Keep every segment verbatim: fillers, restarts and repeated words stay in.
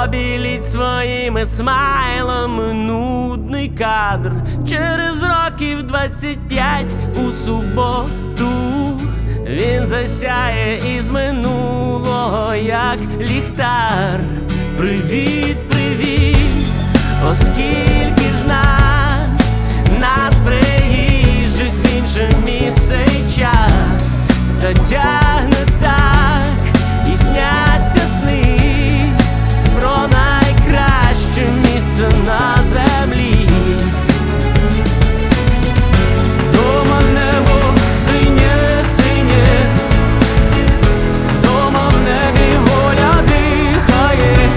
Побіліть своїми смайлами нудний кадр. Через років двадцять п'ять у суботу він засяє із минулого, як ліхтар. Привіт, привіт, оскільки ж нас, нас приїжджих в інше місце й час, та тягне так, і сняться сни про найкраще місце на землі. Вдома небо синє, синє, вдома в небі воля дихає,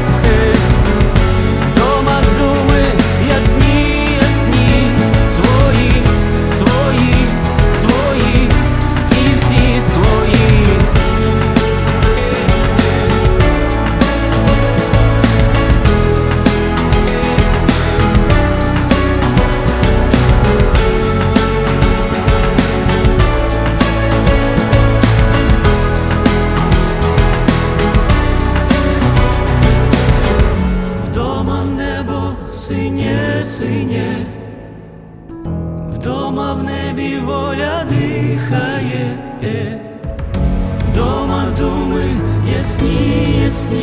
вдома думи ясні, ясні, свої, свої, свої і всі свої. Вдома небо синє, синє, вдома в небі воля дихає, вдома думи ясні, ясні.